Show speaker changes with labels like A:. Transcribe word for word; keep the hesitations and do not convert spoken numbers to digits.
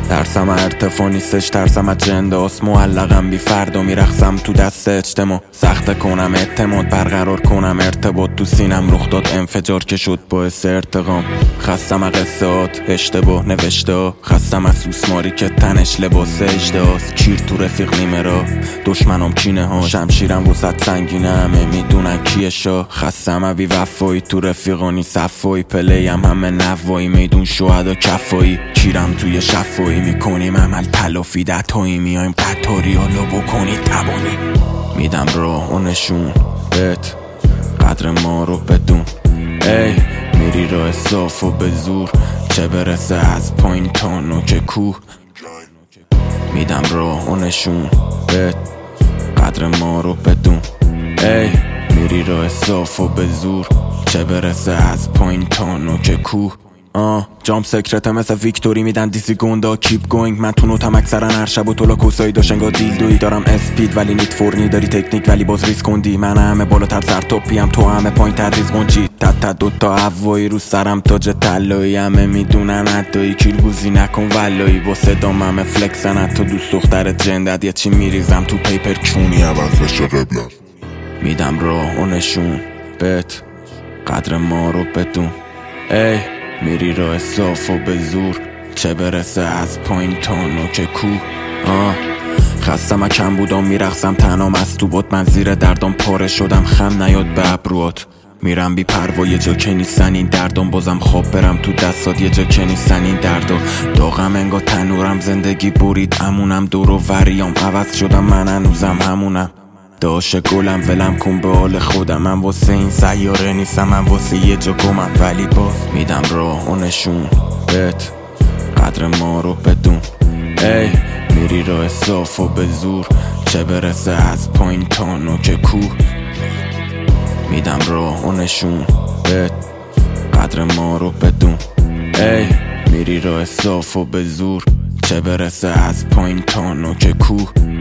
A: ترسم ارتفاع نیستش، ترسم از جنداست. معلقم بی فرد و میرخصم تو دست اجتماع. سخت کنم اعتماد، برقرار کنم ارتباط. تو سینم رخ داد انفجار که شد باعث ارتقام. خستم از قصات اشتباه نوشته، خستم از سوسماری که تنش لباس اجداست. کیر تو رفیق نیمه را دشمنم چینه ها، شمشیرم وسط سنگینه همه میدونن کیه شاه. خستم از بی وفایی تو رفیقانی صفایی، پلیم همه نوایی میدون شهدا کفایی. کیرم توی شفایی میکنیم عمل تلافی، دتایی میایم قطاری حالا بکنی تبانی. میدم راه و نشون بهت قدر ما رو بدون. ای میری راه صاف و به زور، چه برسه از پایین تا نوک کوه. میدم راه و نشون بهت قدر ما رو بدون. ای میری راه صاف و به زور، چه برسه از پایین تا نوک کوه. آه جام سکرته مثل ویکتوری میدن دیسی گوندا. کیپ گوینگ من تو نوتم اکثرا هر شب و تولا کوسایی داشتنگا دیلدوی دارم اسپید ولی نیت فورنی داری تکنیک ولی باز ریس کندی. من همه بالاتر سر توپیم تو همه پایین تر ریز گنجی. تت تت دوتا هوایی رو سرم تاج طلایی، همه میدونن ادایی کیلگوزی نکن ولایی. با صدام همه فلکسن حتی دوست دختر جندت یه چی میریزم تو پیپر کونی عوض بشه قبلت. میدم راه و نشون بهت قدر ما رو بدون. ای میری راه صاف و به زور، چه برسه از پایین تا نوک کوه. آه خستم از کم بودم میرخصم تنام از تو بود. من زیر دردم پاره شدم خم نیاد به ابروات. میرم بی پروا یه جا که نیستن این دردم، بازم خواب برم تو دستات یه جا که نیستن این دردا. داغم انگا تنورم زندگی برید امونم دور و وریام عوض شدم من هنوزم همونم. داش گلم ولم کن به حال خودم، من واسه این سیاره نیستم، من واسه یه جا گمم. ولی باز میدم راه و نشون بهت قدر ما رو بدون. ای میری راه صاف و به زور، چه برسه از پایین تا نوک کوه. میدم راه و نشون بهت قدر ما رو بدون. ای میری راه صاف و به زور، چه برسه از پایین تا نوک کوه.